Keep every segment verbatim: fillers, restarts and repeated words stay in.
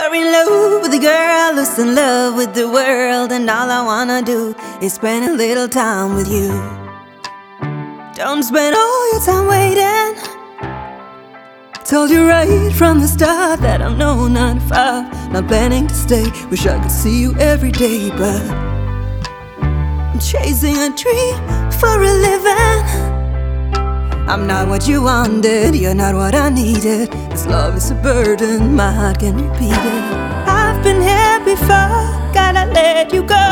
You're in love with a girl who's in love with the world, and all I wanna do is spend a little time with you. Don't spend all your time waiting. Told you right from the start that I'm no nine to five, not planning to stay. Wish I could see you every day, but I'm chasing a dream for a living. I'm not what you wanted, you're not what I needed. This love is a burden, my heart can repeat it. I've been here before, gotta let you go.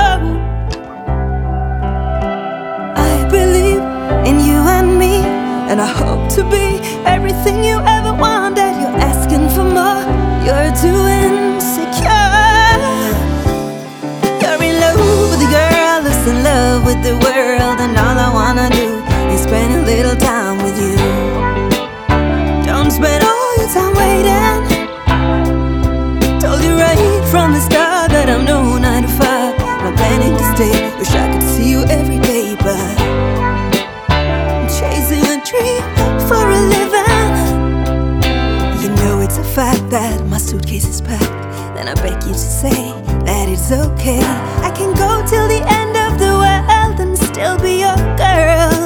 I believe in you and me, and I hope to be everything you ever wanted. You're asking for more, you're too insecure. You're in love with a girl who's in love with the world, and all I wanna do is spend a little time with you. Don't spend all your time waiting. Told you right from the start that I'm no nine to five, not planning to stay. Wish I could see you every day, but I'm chasing a dream for a living. You know it's a fact that my suitcase is packed, then I beg you to say that it's okay. I can go till the end of the world and still be your girl.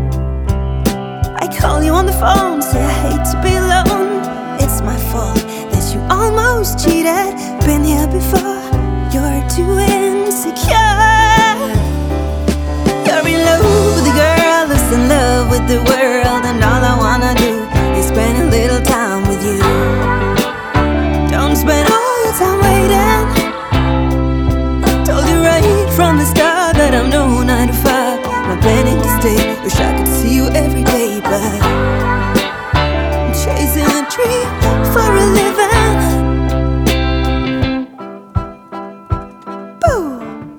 I call you on the phone, say I hate to be alone. It's my fault that you almost cheated. Been here before, you're too insecure. You're in love with a girl who's in love with the world, and all I wanna do is spend a little time with you. Don't spend all your time waiting. Told you right from the start that I'm no nine to five, not planning to stay. Wish I could see you every day, but I'm chasing a dream for a living. Boo!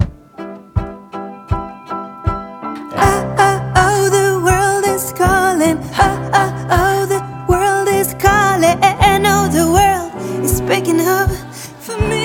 Oh, oh, oh, the world is calling. Oh, oh, oh, the world is calling. Oh, the world is speaking up for me.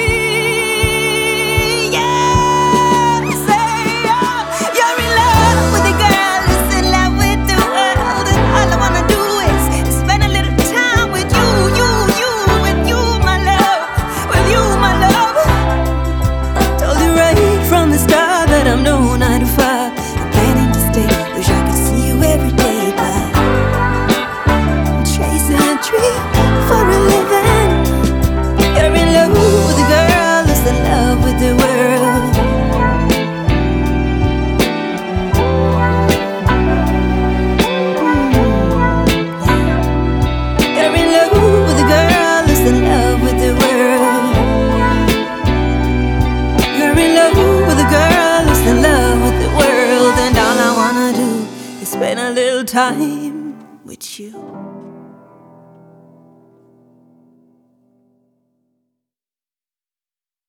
I'm no nine to five, I'm planning to stay. Wish I could see you every day, but I'm chasing a dream for a living. You're in love with a girl who's in love with the world. Mm. You're in love with a girl who's in love with the world. You're in love with a girl in love with the world, and all I wanna do is spend a little time with you.